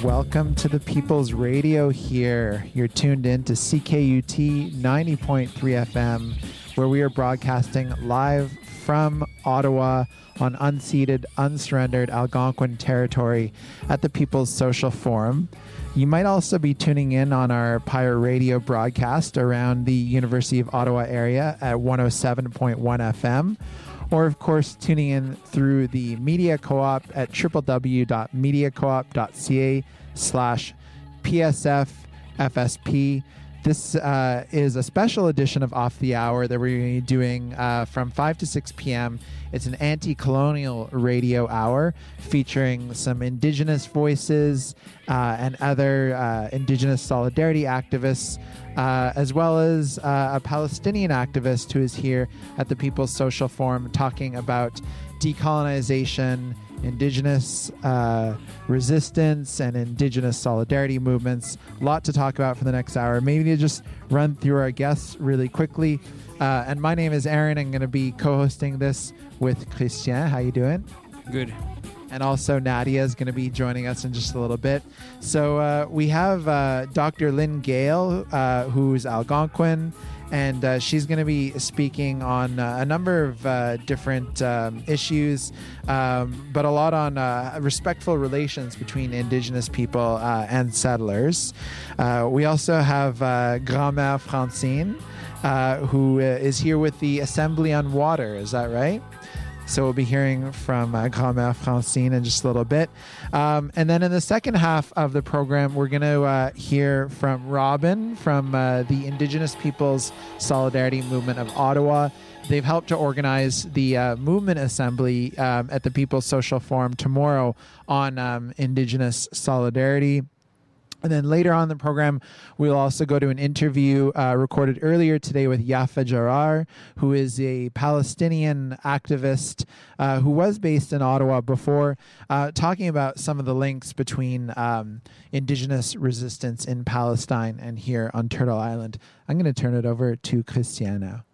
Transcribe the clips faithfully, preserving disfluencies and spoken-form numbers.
welcome to the People's Radio here. You're tuned in to C K U T ninety point three F M, where we are broadcasting live from Ottawa on unceded, unsurrendered Algonquin territory at the People's Social Forum. You might also be tuning in on our Pirate Radio broadcast around the University of Ottawa area at one oh seven point one F M, or of course tuning in through the Media Co-op at w w w dot media coop dot c a slash P S F F S P. This uh, is a special edition of Off the Hour that we're going to be doing uh, from five to six p.m. It's an anti-colonial radio hour featuring some Indigenous voices uh, and other uh, Indigenous solidarity activists, uh, as well as uh, a Palestinian activist who is here at the People's Social Forum talking about decolonization, Indigenous uh, resistance, and Indigenous solidarity movements. A lot to talk about for the next hour. Maybe to just run through our guests really quickly. Uh, and my name is Aaron. I'm going to be co-hosting this with Christian. How you doing? Good. And also Nadia is going to be joining us in just a little bit. So uh, we have uh, Doctor Lynn Gale, uh, who's Algonquin, and uh, she's going to be speaking on uh, a number of uh, different um, issues, um, but a lot on uh, respectful relations between Indigenous people uh, and settlers. Uh, we also have uh, Grand-Mère Francine, uh, who uh, is here with the Assembly on Water. Is that right? So we'll be hearing from uh, Grand-Mère Francine in just a little bit. Um, and then in the second half of the program, we're going to uh, hear from Robin from uh, the Indigenous Peoples Solidarity Movement of Ottawa. They've helped to organize the uh, movement assembly um, at the People's Social Forum tomorrow on um, Indigenous solidarity. And then later on in the program, we'll also go to an interview uh, recorded earlier today with Yafa Jarrar, who is a Palestinian activist uh, who was based in Ottawa before, uh, talking about some of the links between um, Indigenous resistance in Palestine and here on Turtle Island. I'm going to turn it over to Christian now.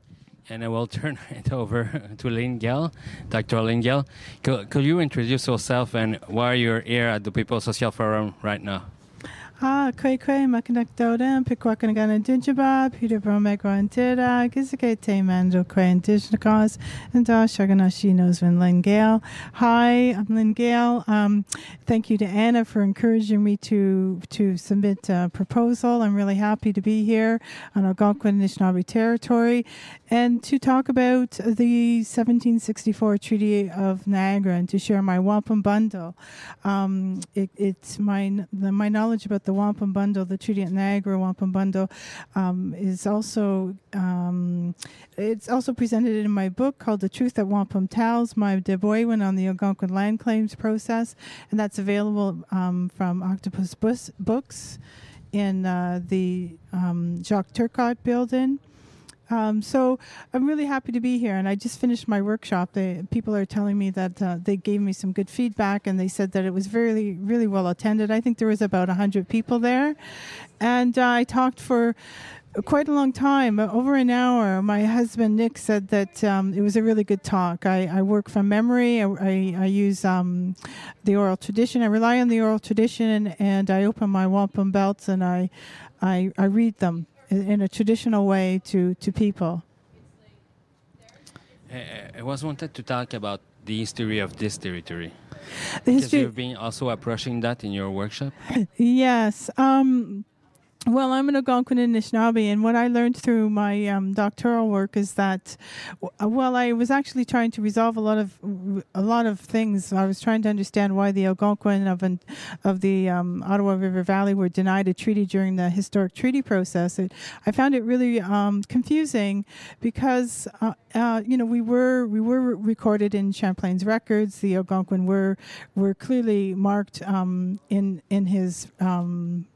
And I will turn it over to Lynn Gale, Doctor Lynn Gale. Could, could you introduce yourself and why you're here at the People's Social Forum right now? Ah, kwe kwe makanakdoda, pikwakanagan dinjaba, Peter Bromegro antida, Gizake te mando kwe indigenous, and da Shaganashi knows when Lynn Gale. Hi, I'm Lynn Gale. Um, thank you to Anna for encouraging me to to submit a proposal. I'm really happy to be here on Algonquin Anishinaabe territory and to talk about the seventeen sixty-four Treaty of Niagara and to share my wampum bundle. Um, it, it's my the, my knowledge about the The wampum bundle, the Treaty of Niagara wampum bundle, um, is also um, it's also presented in my book called "The Truth That Wampum Tells," my Deboywan on the Algonquin land claims process, and that's available um, from Octopus Bus- Books in uh, the um, Jacques Turcotte building. Um, so I'm really happy to be here, and I just finished my workshop. They, people are telling me that uh, they gave me some good feedback, and they said that it was very, really well attended. I think there was about one hundred people there, and uh, I talked for quite a long time, over an hour. My husband, Nick, said that um, it was a really good talk. I, I work from memory. I, I, I use um, the oral tradition. I rely on the oral tradition, and I open my wampum belts, and I, I, I read them in a traditional way to, to people. I was wanted to talk about the history of this territory. The because history. you've been also approaching that in your workshop. Yes. Um, well, I'm an Algonquin Anishinaabe, and what I learned through my um, doctoral work is that, well, I was actually trying to resolve a lot of a lot of things. I was trying to understand why the Algonquin of an, of the um, Ottawa River Valley were denied a treaty during the historic treaty process. It, I found it really um, confusing because uh, uh, you know we were we were recorded in Champlain's records. The Algonquin were were clearly marked um, in in his um,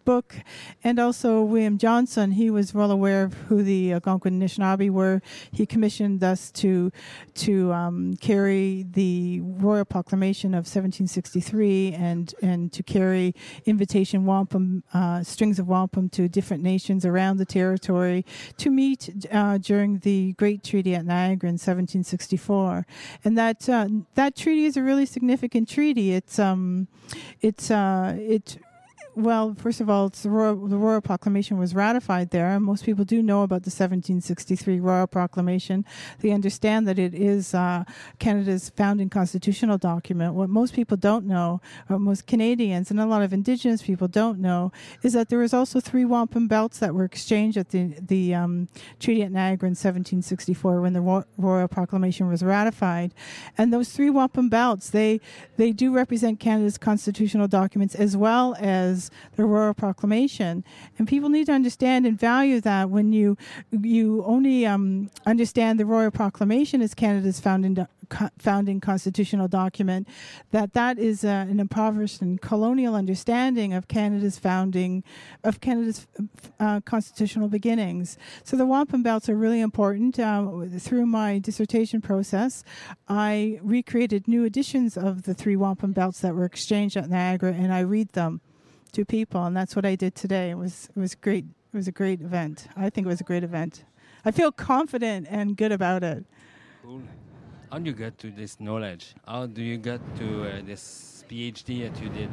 book, and also William Johnson. He was well aware of who the Algonquin Anishinaabe were. He commissioned us to to um, carry the Royal Proclamation of seventeen sixty-three and and to carry invitation wampum uh, strings of wampum to different nations around the territory to meet uh, during the Great Treaty at Niagara in seventeen sixty-four. And that uh, that treaty is a really significant treaty. It's um, it's uh, it. Well, first of all, it's the, Royal, the Royal Proclamation was ratified there. Most people do know about the seventeen sixty-three Royal Proclamation. They understand that it is uh, Canada's founding constitutional document. What most people don't know, or most Canadians and a lot of Indigenous people don't know, is that there was also three wampum belts that were exchanged at the, the um, Treaty at Niagara in seventeen sixty-four when the Ro- Royal Proclamation was ratified. And those three wampum belts, they, they do represent Canada's constitutional documents as well as the Royal Proclamation, and people need to understand and value that when you you only um, understand the Royal Proclamation as Canada's founding do- co- founding constitutional document, that that is uh, an impoverished and colonial understanding of Canada's founding of Canada's uh, constitutional beginnings. So the wampum belts are really important. Uh, through my dissertation process, I recreated new editions of the three wampum belts that were exchanged at Niagara, and I read them to people, and that's what I did today. It was it was great. It was a great event. I think it was a great event. I feel confident and good about it. Cool. How do you get to this knowledge? How do you get to uh, this PhD that you did?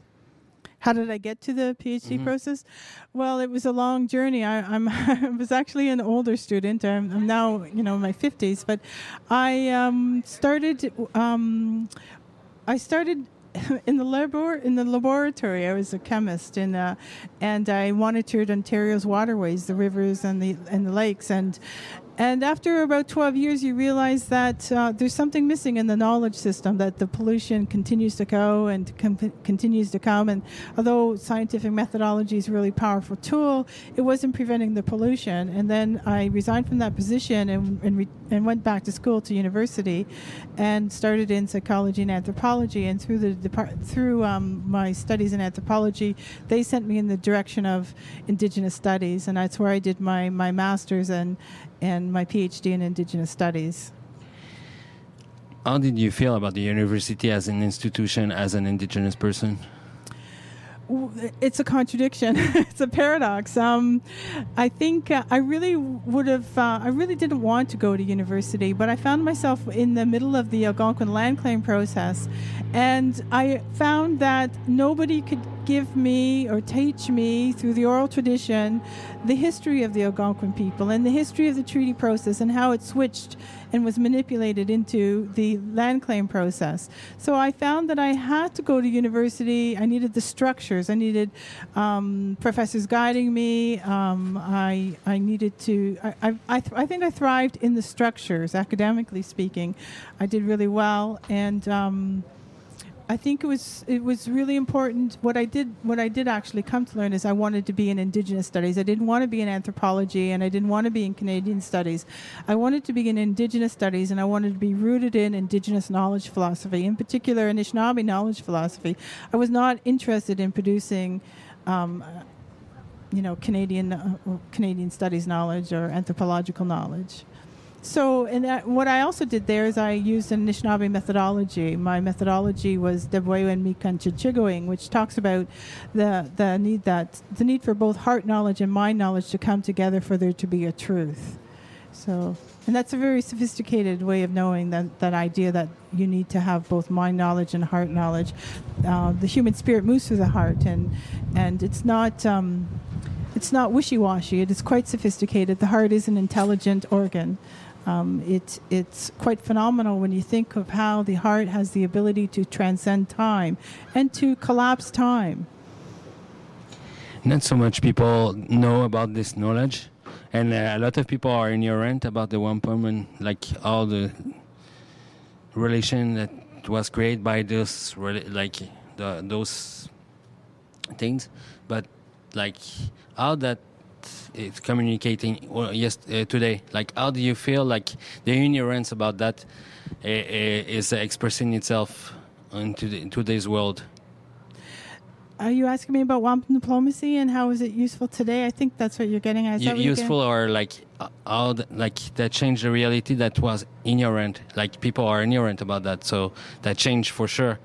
How did I get to the PhD Mm-hmm. process? Well, it was a long journey. I, I'm I was actually an older student. I'm, I'm now, you know, in my fifties, but I um, started. Um, I started. In the labor in the laboratory, I was a chemist, and uh, and I monitored Ontario's waterways, the rivers and the and the lakes, and and after about twelve years, you realize that uh, there's something missing in the knowledge system. That the pollution continues to go and com- continues to come, and although scientific methodology is a really powerful tool, it wasn't preventing the pollution. And then I resigned from that position and and, re- and went back to school to university, and started in psychology and anthropology. And through the depart- through um, my studies in anthropology, they sent me in the direction of Indigenous studies, and that's where I did my my master's and and my PhD in Indigenous studies. How did you feel about the university as an institution, as an Indigenous person? It's a contradiction. It's a paradox. Um, I think uh, I really would have, uh, I really didn't want to go to university, but I found myself in the middle of the Algonquin land claim process, and I found that nobody could give me or teach me through the oral tradition the history of the Algonquin people and the history of the treaty process and how it switched and was manipulated into the land claim process. So I found that I had to go to university. I needed the structures. I needed um, professors guiding me. Um, I I needed to. I I I, th- I think I thrived in the structures, academically speaking. I did really well, and um, I think it was it was really important. What I did what I did actually come to learn is I wanted to be in Indigenous studies. I didn't want to be in anthropology, and I didn't want to be in Canadian studies. I wanted to be in Indigenous studies, and I wanted to be rooted in Indigenous knowledge philosophy, in particular Anishinaabe knowledge philosophy. I was not interested in producing, um, you know, Canadian uh, Canadian studies knowledge or anthropological knowledge. So, and that, what I also did there is I used an Anishinaabe methodology. My methodology was Debwewen Mikan Chichigoing, which talks about the the need that the need for both heart knowledge and mind knowledge to come together for there to be a truth. So, and that's a very sophisticated way of knowing that that idea that you need to have both mind knowledge and heart knowledge. Uh, the human spirit moves through the heart, and and it's not. Um, it's not wishy-washy. It is quite sophisticated. The heart is an intelligent organ. Um, it, it's quite phenomenal when you think of how the heart has the ability to transcend time and to collapse time. Not so much people know about this knowledge, and uh, a lot of people are ignorant about the wampum and like all the relation that was created by this, like the, those things. But like how that it's communicating well, yes uh, today, like how do you feel like the ignorance about that uh, uh, is expressing itself into the, today's world? are you asking me about wampum diplomacy and how is it useful today? I think that's what you're getting at. Is U- that what you're useful getting? or like uh, how th- like that changed the reality that was ignorant. Like people are ignorant about that, so that changed for sure.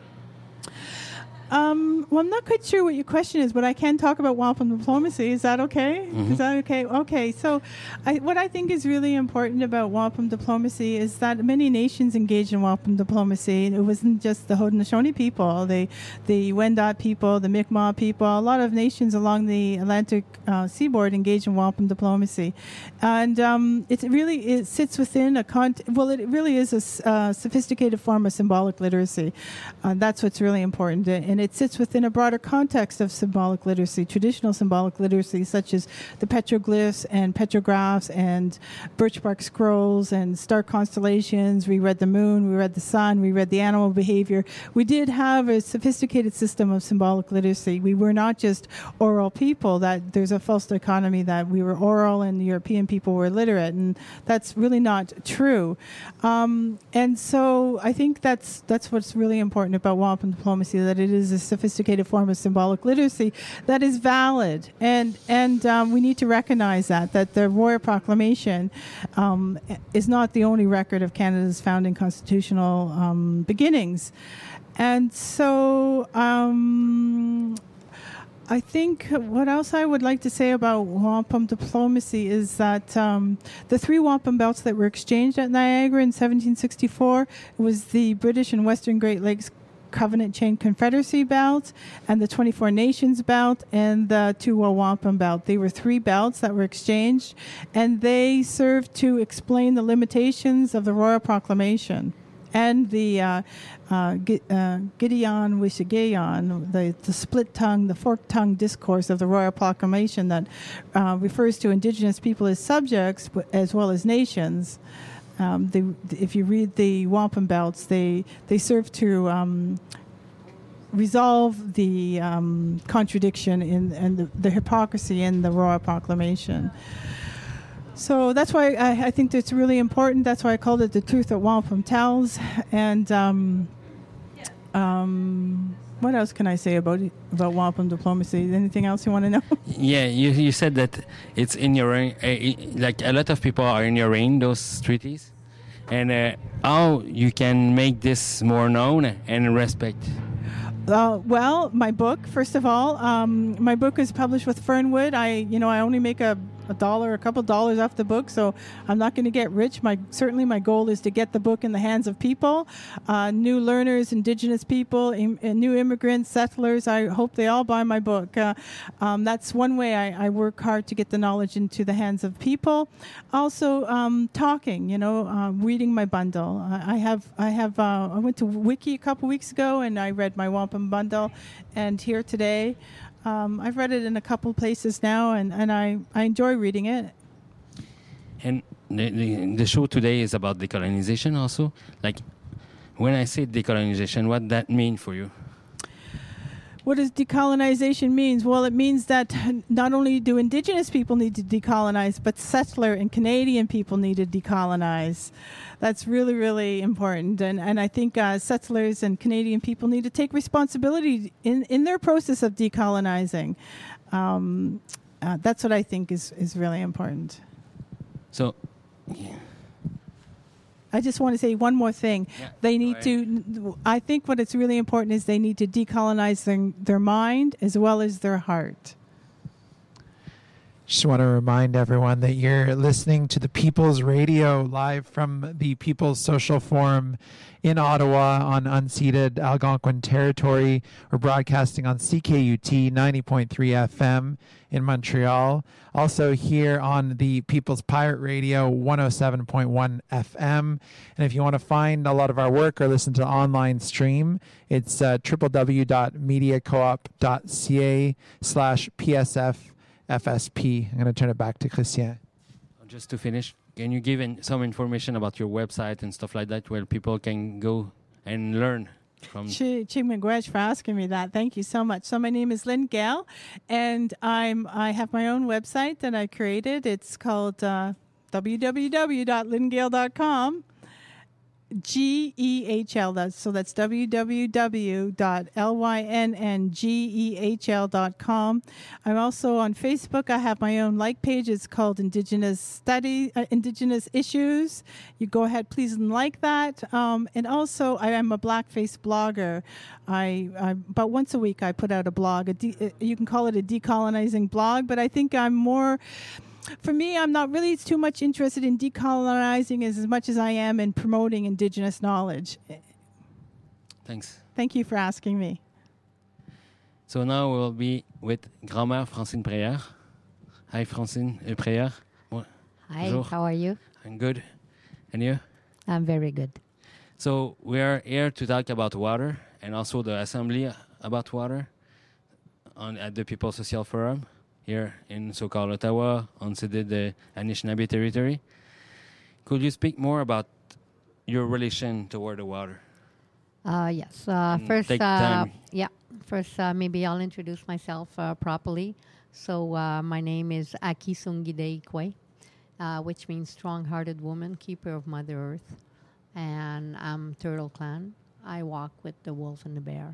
Um, well, I'm not quite sure what your question is, but I can talk about wampum diplomacy. Is that okay? Mhm. Is that okay? Okay. So, I, what I think is really important about wampum diplomacy is that many nations engage in wampum diplomacy. It wasn't just the Haudenosaunee people, the the Wendat people, the Mi'kmaq people. A lot of nations along the Atlantic uh, seaboard engage in wampum diplomacy, and um, it really it sits within a con. Well, it really is a s- uh, sophisticated form of symbolic literacy. Uh, that's what's really important. And it sits within a broader context of symbolic literacy, traditional symbolic literacy, such as the petroglyphs and petrographs and birch bark scrolls and star constellations. We read the moon, we read the sun, we read the animal behavior. We did have a sophisticated system of symbolic literacy. We were not just oral people. That there's a false dichotomy that we were oral and European people were literate, and that's really not true. Um, and so I think that's that's what's really important about wampum diplomacy, that it is a sophisticated form of symbolic literacy that is valid, and and um, we need to recognize that that the Royal Proclamation um, is not the only record of Canada's founding constitutional um, beginnings, and so. Um, I think what else I would like to say about wampum diplomacy is that um, the three wampum belts that were exchanged at Niagara in seventeen sixty-four was the British and Western Great Lakes Covenant Chain Confederacy belt and the twenty-four Nations belt and the Tuwa Wampum belt. They were three belts that were exchanged, and they served to explain the limitations of the Royal Proclamation and the uh, uh, Gi- uh, Gideon Wishigayon, the, the split tongue, the forked tongue discourse of the Royal Proclamation that uh, refers to Indigenous people as subjects but as well as nations. Um, they, if you read the wampum belts, they they serve to um, resolve the um, contradiction in and the, the hypocrisy in the Royal Proclamation. So that's why I, I think that's really important. That's why I called it The Truth That Wampum Tells. And um, um, what else can I say about it, about wampum diplomacy? Anything else you want to know? Yeah, you you said that it's in your uh, like a lot of people are ignoring those treaties, and uh, how you can make this more known and respect. Uh, well, my book, first of all, um, my book is published with Fernwood. I, you know, I only make a, a dollar, a couple dollars off the book, so I'm not going to get rich. My certainly my goal is to get the book in the hands of people, uh, new learners, Indigenous people, im- uh, new immigrants, settlers. I hope they all buy my book. Uh, um, that's one way I, I work hard to get the knowledge into the hands of people. Also, um, talking. You know, uh, reading my bundle. I, I have, I have. Uh, I went to Wiki a couple weeks ago, and I read my wampum bundle, and here today um, I've read it in a couple places now, and, and I, I enjoy reading it. And the, the, the show today is about decolonization also. Like, when I say decolonization, what that mean for you? What does decolonization means? Well, it means that not only do Indigenous people need to decolonize, but settler and Canadian people need to decolonize. That's really, really important. And and I think uh, settlers and Canadian people need to take responsibility in, in their process of decolonizing. Um, uh, that's what I think is, is really important. So, yeah. I just want to say one more thing. Yeah, they go need to, I think what it's really important is they need to decolonize their, their mind as well as their heart. Just want to remind everyone that you're listening to the People's Radio live from the People's Social Forum in Ottawa on unceded Algonquin territory. We're broadcasting on C K U T ninety point three F M in Montreal. Also here on the People's Pirate Radio one oh seven point one F M. And if you want to find a lot of our work or listen to the online stream, it's uh, w w w dot media coop dot c a slash P S F F S P. I'm going to turn it back to Christian. Just to finish, can you give in some information about your website and stuff like that where people can go and learn from? Chi Miigwech for asking me that. Thank you so much. So my name is Lynn Gale, and I'm I have my own website that I created. It's called uh, w w w dot lynn gale dot com. G E H L. That's, so that's w w w dot lynngeh dot com. I'm also on Facebook. I have my own like page. It's called Indigenous Study, uh, Indigenous Issues. You go ahead, please, and like that. Um, and also, I am a blackface blogger. I, I about once a week I put out a blog. A de- you can call it a decolonizing blog, but I think I'm more. For me, I'm not really too much interested in decolonizing as, as much as I am in promoting Indigenous knowledge. Thanks. Thank you for asking me. So now we'll be with Grand-Mère Francine Préère. Hi, Francine uh, Préère. Bon- Hi, Bonjour. how are you? I'm good. And you? I'm very good. So we are here to talk about water and also the assembly about water on at the People's Social Forum here in so-called Ottawa, on the Anishinaabe territory. Could you speak more about your relation toward the water? Uh, yes. Uh, Mm, first, take uh, time. yeah. First, uh, maybe I'll introduce myself uh, properly. So, uh, my name is Aki Sungide Ikwe, uh, which means strong-hearted woman, keeper of Mother Earth, and I'm Turtle Clan. I walk with the wolf and the bear.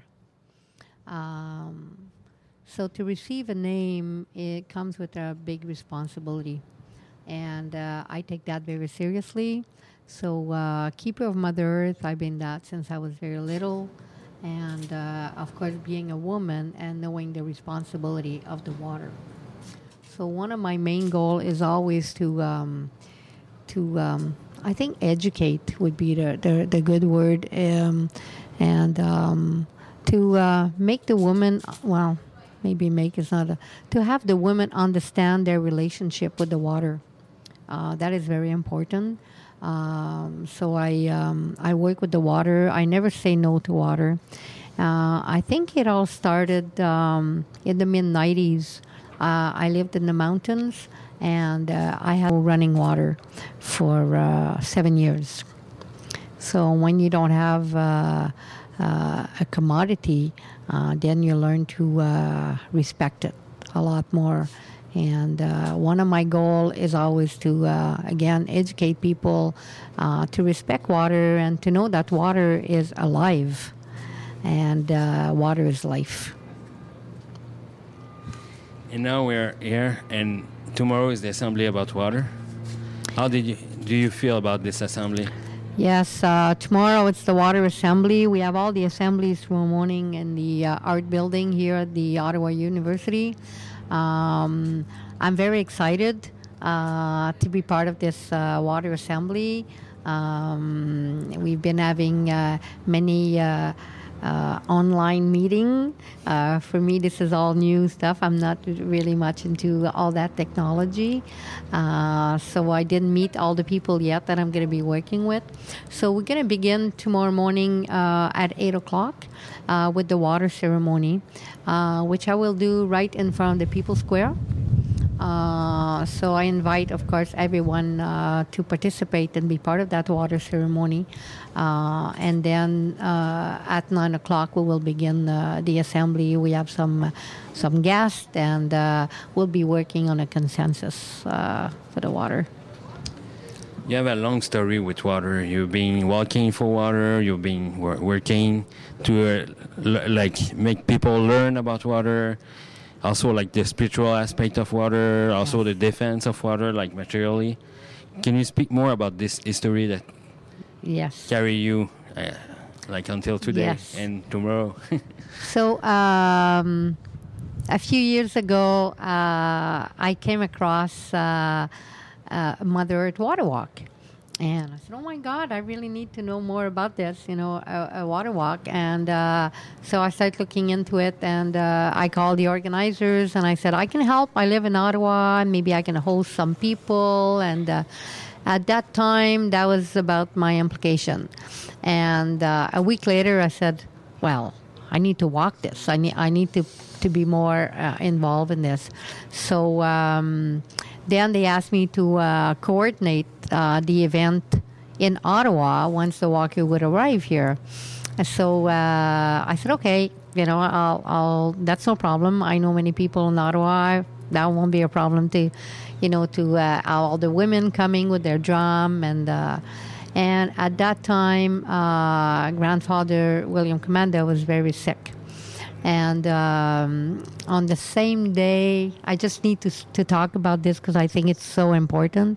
Um, so, to receive a name, it comes with a big responsibility, and uh, I take that very seriously. So, uh, keeper of Mother Earth, I've been that since I was very little. And, uh, of course, being a woman and knowing the responsibility of the water. So one of my main goal is always to, um, to um, I think educate would be the, the, the good word. Um, and um, to uh, make the woman, well, maybe make is not a, to have the women understand their relationship with the water. Uh, that is very important. Um, so I um, I work with the water. I never say no to water. Uh, I think it all started um, in the mid nineties. Uh, I lived in the mountains, and uh, I had running water for uh, seven years. So when you don't have uh, uh, a commodity, uh, then you learn to uh, respect it a lot more. And uh, one of my goals is always to, uh, again, educate people uh, to respect water and to know that water is alive and uh, water is life. And now we're here, and tomorrow is the assembly about water. How did you do you feel about this assembly? Yes, uh, tomorrow it's the water assembly. We have all the assemblies tomorrow morning in the uh, art building here at the Ottawa University. Um, I'm very excited uh, to be part of this uh, water assembly. Um, we've been having uh, many uh, uh, online meeting. Uh, for me, this is all new stuff. I'm not really much into all that technology. Uh, so I didn't meet all the people yet that I'm going to be working with. So we're going to begin tomorrow morning uh, at eight o'clock uh, with the water ceremony, uh, which I will do right in front of the People's Square. Uh, so I invite, of course, everyone uh, to participate and be part of that water ceremony. Uh, and then uh, at nine o'clock, we will begin uh, the assembly. We have some some guests, and uh, we'll be working on a consensus uh, for the water. You have a long story with water. You've been walking for water. You've been wor- working to uh, l- like make people learn about water. Also, like the spiritual aspect of water. Also, the defense of water, like materially. Can you speak more about this history that Yes. carry you, uh, like until today Yes. and tomorrow? So um, a few years ago, uh, I came across uh, uh, Mother Earth Water Walk. And I said, oh, my God, I really need to know more about this, you know, a, a water walk. And uh, so I started looking into it, and uh, I called the organizers, and I said, I can help. I live in Ottawa. Maybe I can host some people. And uh, at that time, that was about my implication. And uh, a week later, I said, well, I need to walk this. I need, I need to, to be more uh, involved in this. So um, then they asked me to uh, coordinate uh, the event in Ottawa once the walker would arrive here. So uh, I said, okay, you know, I'll, I'll, that's no problem. I know many people in Ottawa. That won't be a problem to, you know, to uh, all the women coming with their drum and, uh, And at that time, uh, grandfather William Commanda was very sick. And um, on the same day, I just need to to talk about this because I think it's so important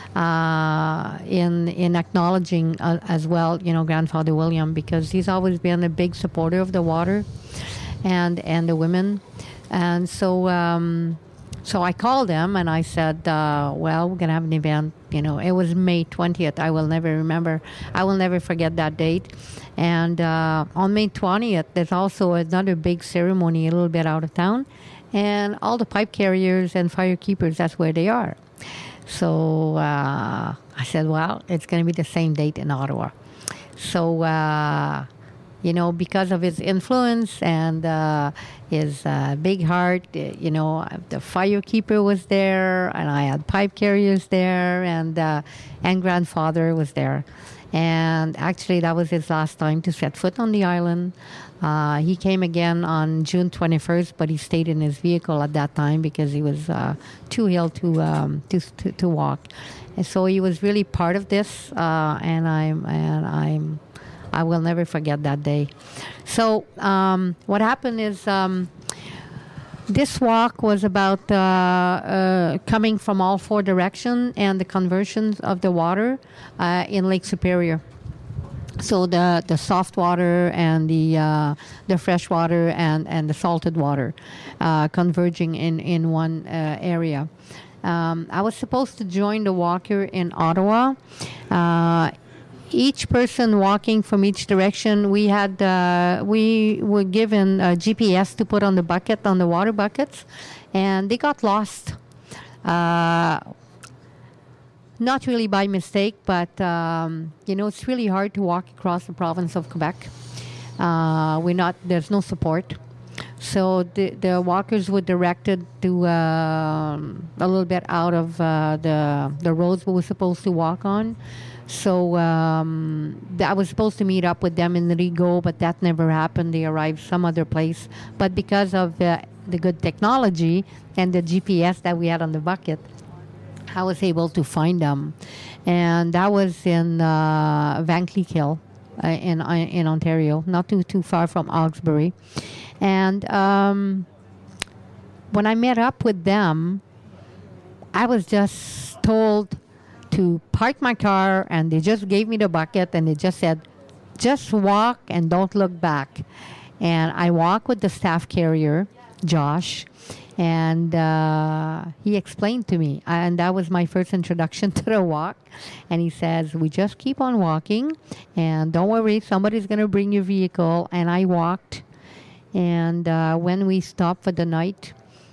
uh, in in acknowledging uh, as well, you know, Grandfather William, because he's always been a big supporter of the water and and the women. And so um, so I called him and I said, uh, well, we're gonna have an event. You know, it was May twentieth. I will never remember. I will never forget that date. And uh, on May twentieth, there's also another big ceremony a little bit out of town. And all the pipe carriers and fire keepers, that's where they are. So uh, I said, well, it's going to be the same date in Ottawa. So, uh, you know, because of his influence and uh, his uh, big heart, uh, you know, the fire keeper was there, and I had pipe carriers there, and uh, and grandfather was there. And actually, that was his last time to set foot on the island. Uh, he came again on June twenty-first, but he stayed in his vehicle at that time because he was uh, too ill to, um, to to to walk. And so he was really part of this, uh, and I'm and I'm I will never forget that day. So um, what happened is. Um, This walk was about uh, uh, coming from all four directions and the conversions of the water uh, in Lake Superior. So the, the soft water and the uh, the fresh water and, and the salted water uh, converging in, in one uh, area. Um, I was supposed to join the walker in Ottawa. Uh, Each person walking from each direction, we had uh, we were given a G P S to put on the bucket, on the water buckets, and they got lost. Uh, not really by mistake, but um, you know, it's really hard to walk across the province of Quebec. Uh, we're not there's no support, so the the walkers were directed to uh, a little bit out of uh, the the roads we were supposed to walk on. So um, I was supposed to meet up with them in Rigaud, but that never happened. They arrived some other place. But because of the, the good technology and the G P S that we had on the bucket, I was able to find them. And that was in uh, Van Cleek Hill uh, in, in Ontario, not too, too far from Hawkesbury. And um, when I met up with them, I was just told to park my car, and they just gave me the bucket, and they just said, just walk and don't look back. And I walked with the staff carrier, Josh, and uh, he explained to me, and that was my first introduction to the walk. And he says, we just keep on walking, and don't worry, somebody's going to bring your vehicle. And I walked, and uh, when we stopped for the night,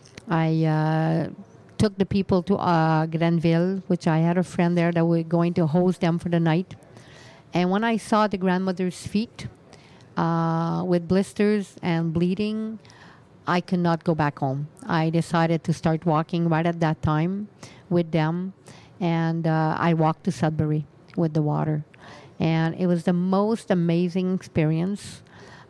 I uh, took the people to uh, Grenville, which I had a friend there that were going to host them for the night. And when I saw the grandmother's feet uh, with blisters and bleeding, I could not go back home. I decided to start walking right at that time with them. And uh, I walked to Sudbury with the water. And it was the most amazing experience.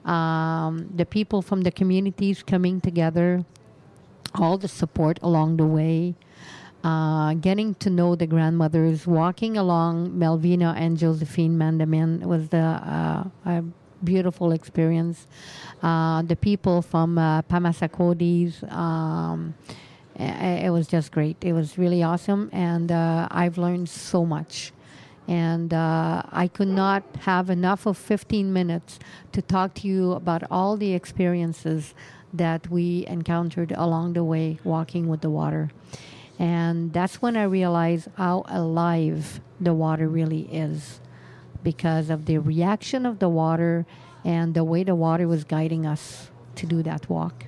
Um, the people from the communities coming together, all the support along the way, uh, getting to know the grandmothers, walking along Melvina and Josephine Mandamin was the uh, a beautiful experience. Uh, the people from uh, Pamasakodis, um, it, it was just great. It was really awesome, and uh, I've learned so much. And uh, I could not have enough of fifteen minutes to talk to you about all the experiences that we encountered along the way walking with the water. And that's when I realized how alive the water really is, because of the reaction of the water and the way the water was guiding us to do that walk.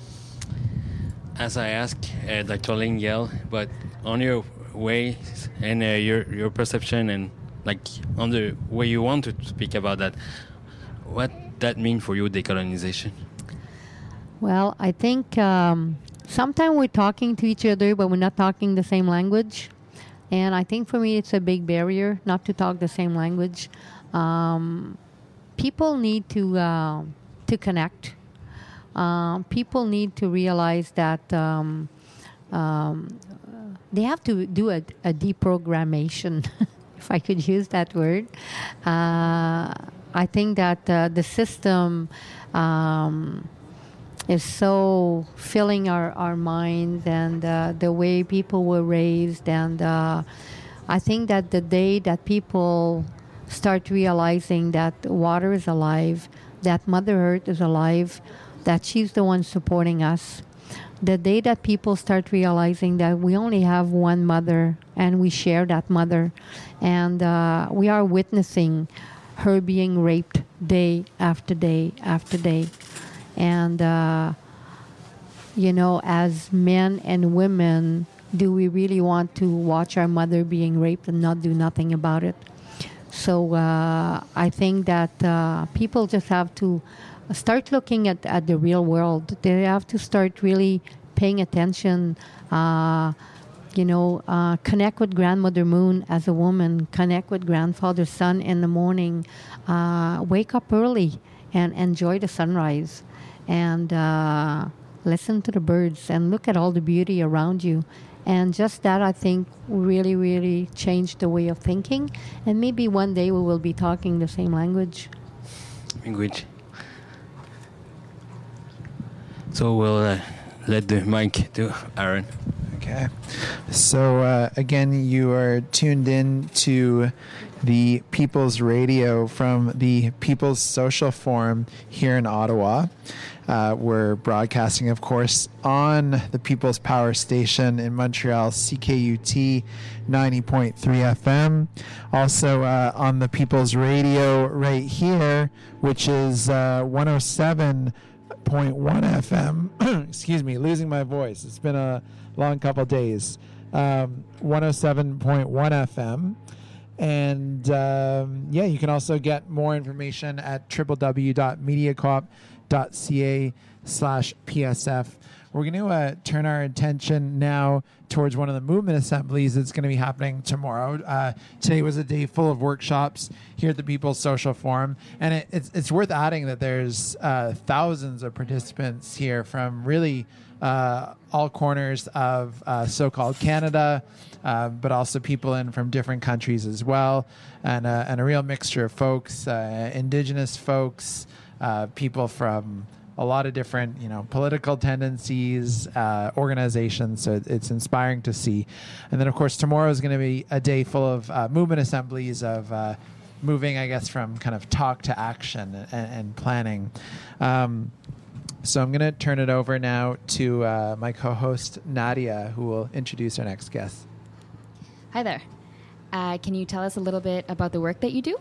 As I asked uh, Doctor Lingel, but on your way and uh, your your perception and like on the way you want to speak about that, what that mean for you, decolonization? Well, I think um, sometimes we're talking to each other, but we're not talking the same language. And I think for me, it's a big barrier not to talk the same language. Um, people need to uh, to connect. Uh, people need to realize that um, um, they have to do a, a deprogrammation, if I could use that word. Uh, I think that uh, the system um, is so filling our, our minds and uh, the way people were raised. And uh, I think that the day that people start realizing that water is alive, that Mother Earth is alive, that she's the one supporting us, the day that people start realizing that we only have one mother and we share that mother, and uh, we are witnessing her being raped day after day after day. And, uh, you know, as men and women, do we really want to watch our mother being raped and not do nothing about it? So uh, I think that uh, people just have to start looking at, at the real world. They have to start really paying attention, uh, you know, uh, connect with Grandmother Moon as a woman, connect with Grandfather Sun in the morning, uh, wake up early and enjoy the sunrise, and uh, listen to the birds and look at all the beauty around you. And just that, I think, really, really changed the way of thinking. And maybe one day we will be talking the same language. Language. So we'll uh, let the mic to Aaron. Okay. So uh, again, you are tuned in to the People's Radio from the People's Social Forum here in Ottawa. Uh, we're broadcasting, of course, on the People's Power Station in Montreal, C K U T ninety point three F M. Also uh, on the People's Radio right here, which is uh, one oh seven point one F M. Excuse me, losing my voice. It's been a long couple days. Um, one oh seven point one F M. And um, yeah, you can also get more information at w w w dot mediacoop dot c a slash P S F. We're going to uh, turn our attention now towards one of the movement assemblies that's going to be happening tomorrow. Uh, today was a day full of workshops here at the People's Social Forum, and it, it's, it's worth adding that there's uh, thousands of participants here from really uh, all corners of uh, so-called Canada, uh, but also people in from different countries as well, and, uh, and a real mixture of folks, uh, Indigenous folks, uh, people from a lot of different, you know, political tendencies, uh, organizations. So it, it's inspiring to see. And then, of course, tomorrow is going to be a day full of uh, movement assemblies of uh, moving, I guess, from kind of talk to action and, and planning. Um, so I'm going to turn it over now to uh, my co-host, Nadia, who will introduce our next guest. Hi there. Uh, can you tell us a little bit about the work that you do?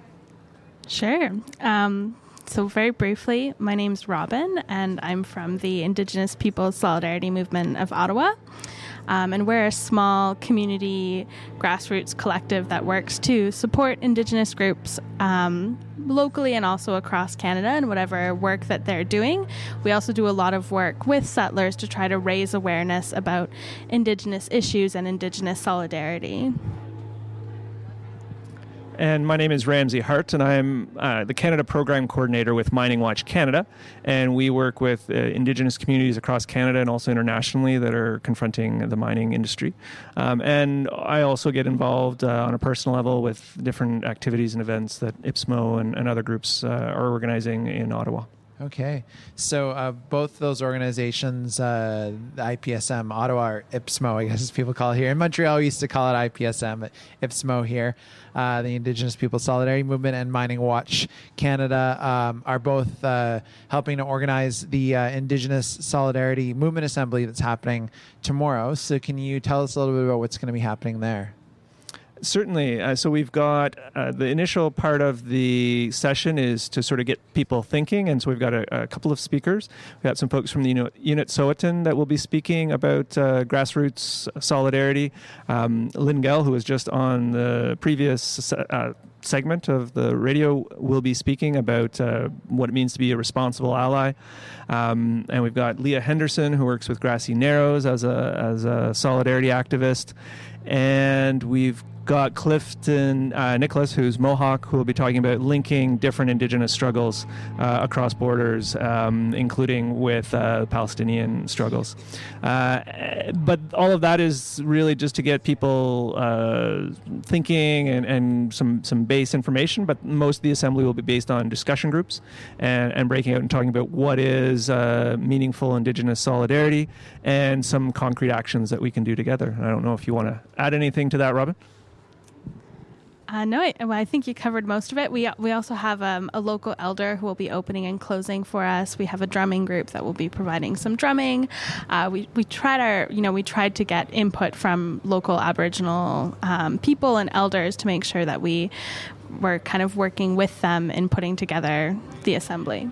Sure. Um, So very briefly, my name's Robin, and I'm from the Indigenous Peoples Solidarity Movement of Ottawa. Um, and we're a small community grassroots collective that works to support Indigenous groups um, locally and also across Canada in whatever work that they're doing. We also do a lot of work with settlers to try to raise awareness about Indigenous issues and Indigenous solidarity. And my name is Ramsey Hart, and I'm uh, the Canada Program Coordinator with Mining Watch Canada. And we work with uh, Indigenous communities across Canada and also internationally that are confronting the mining industry. Um, and I also get involved uh, on a personal level with different activities and events that I P S M O and, and other groups uh, are organizing in Ottawa. Okay. So uh, both those organizations, uh, the I P S M, Ottawa, or I P S M O, I guess as people call it here. In Montreal, we used to call it I P S M, but I P S M O here, uh, the Indigenous Peoples Solidarity Movement and Mining Watch Canada um, are both uh, helping to organize the uh, Indigenous Solidarity Movement Assembly that's happening tomorrow. So can you tell us a little bit about what's going to be happening there? Certainly. Uh, so we've got uh, the initial part of the session is to sort of get people thinking. And so we've got a, a couple of speakers. We've got some folks from the Unit Sowetan that will be speaking about uh, grassroots solidarity. Um, Lynn Gell, who was just on the previous uh, segment of the radio, will be speaking about uh, what it means to be a responsible ally. Um, and we've got Leah Henderson, who works with Grassy Narrows as a, as a solidarity activist. And we've got Clifton uh, Nicholas, who's Mohawk, who will be talking about linking different Indigenous struggles uh, across borders, um, including with uh, Palestinian struggles. Uh, but all of that is really just to get people uh, thinking and, and some, some base information, but most of the assembly will be based on discussion groups and, and breaking out and talking about what is uh, meaningful Indigenous solidarity and some concrete actions that we can do together. I don't know if you want to add anything to that, Robin? Uh, no, I, well, I think you covered most of it. We we also have um, a local elder who will be opening and closing for us. We have a drumming group that will be providing some drumming. Uh, we we tried our you know we tried to get input from local Aboriginal um, people and elders to make sure that we were kind of working with them in putting together the assembly.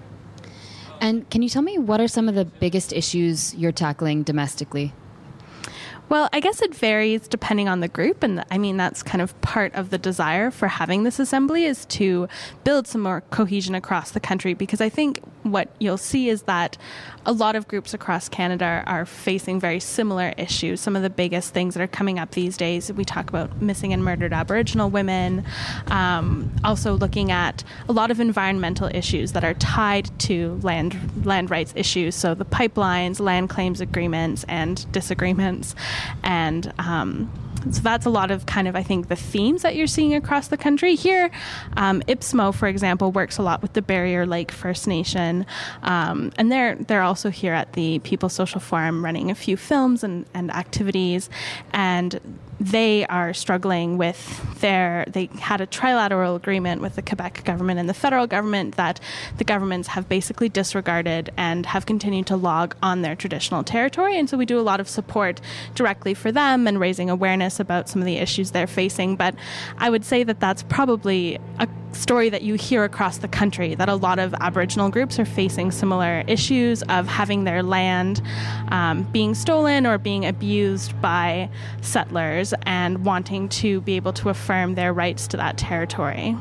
And can you tell me what are some of the biggest issues you're tackling domestically? Well, I guess it varies depending on the group. And I mean, that's kind of part of the desire for having this assembly is to build some more cohesion across the country. Because I think what you'll see is that a lot of groups across Canada are facing very similar issues. Some of the biggest things that are coming up these days, we talk about missing and murdered Aboriginal women, um, also looking at a lot of environmental issues that are tied to land land rights issues. So the pipelines, land claims agreements, and disagreements. And um, so that's a lot of kind of, I think, the themes that you're seeing across the country. Here, um, I P S M O, for example, works a lot with the Barrier Lake First Nation. Um, and they're they're also here at the People's Social Forum running a few films and, and activities. And they are struggling with their, they had a trilateral agreement with the Quebec government and the federal government that the governments have basically disregarded and have continued to log on their traditional territory. And so we do a lot of support directly for them and raising awareness about some of the issues they're facing. But I would say that that's probably a story that you hear across the country, that a lot of Aboriginal groups are facing similar issues of having their land um, being stolen or being abused by settlers and wanting to be able to affirm their rights to that territory.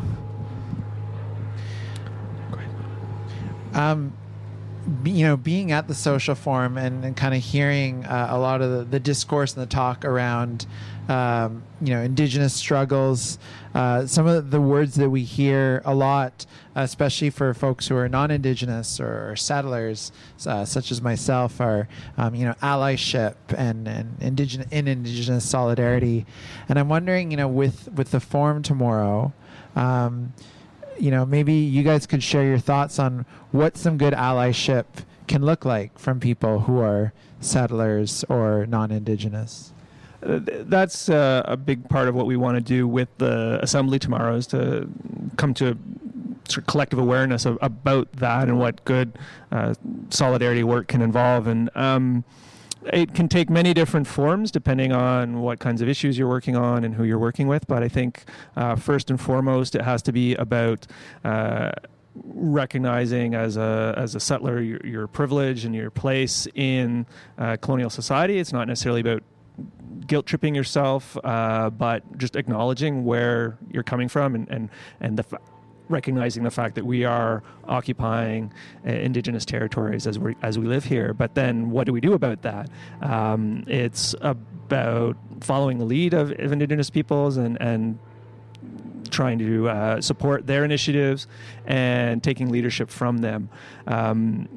Um, be- you know, being at the social forum and, and kind of hearing uh, a lot of the, the discourse and the talk around, um, you know, Indigenous struggles, uh, some of the words that we hear a lot, especially for folks who are non-Indigenous or, or settlers, uh, such as myself, are, um, you know, allyship and, and indigenous, in Indigenous solidarity. And I'm wondering, you know, with, with the forum tomorrow, um, you know, maybe you guys could share your thoughts on what some good allyship can look like from people who are settlers or non-Indigenous. Uh, that's uh, a big part of what we want to do with the assembly tomorrow, is to come to sort of collective awareness of, about that and what good uh, solidarity work can involve. And um, it can take many different forms depending on what kinds of issues you're working on and who you're working with. But I think uh, first and foremost, it has to be about uh, recognizing as a as a settler your, your privilege and your place in uh, colonial society. It's not necessarily about guilt tripping yourself, uh, but just acknowledging where you're coming from and and and the fa- recognizing the fact that we are occupying uh, Indigenous territories as we as we live here. But then, what do we do about that? Um, it's about following the lead of, of Indigenous peoples and and trying to uh, support their initiatives and taking leadership from them. Um,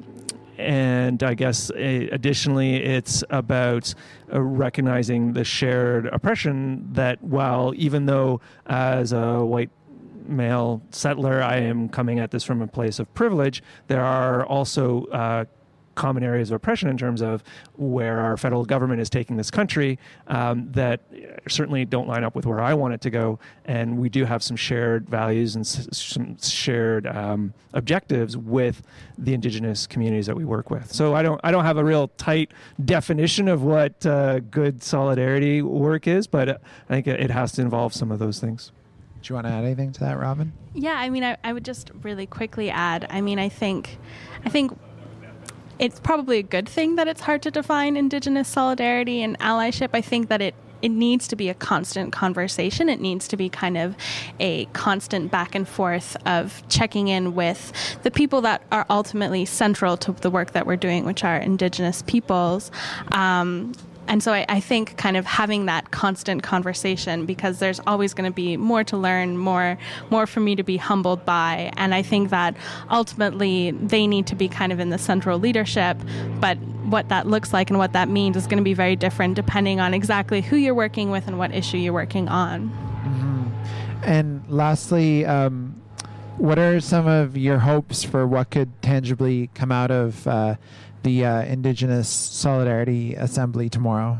And I guess uh, additionally, it's about uh, recognizing the shared oppression that while even though as a white male settler, I am coming at this from a place of privilege, there are also uh, common areas of oppression in terms of where our federal government is taking this country um, that certainly don't line up with where I want it to go. And we do have some shared values and s- some shared um, objectives with the Indigenous communities that we work with. So I don't I don't have a real tight definition of what uh, good solidarity work is, but I think it has to involve some of those things. Do you want to add anything to that, Robin? Yeah, I mean, I, I would just really quickly add, I mean, I think, I think it's probably a good thing that it's hard to define Indigenous solidarity and allyship. I think that it, it needs to be a constant conversation. It needs to be kind of a constant back and forth of checking in with the people that are ultimately central to the work that we're doing, which are Indigenous peoples. Um, and so I, I think kind of having that constant conversation, because there's always going to be more to learn, more more for me to be humbled by. And I think that ultimately they need to be kind of in the central leadership, but what that looks like and what that means is going to be very different depending on exactly who you're working with and what issue you're working on. Mm-hmm. And lastly, um, what are some of your hopes for what could tangibly come out of uh, the uh, Indigenous Solidarity Assembly tomorrow?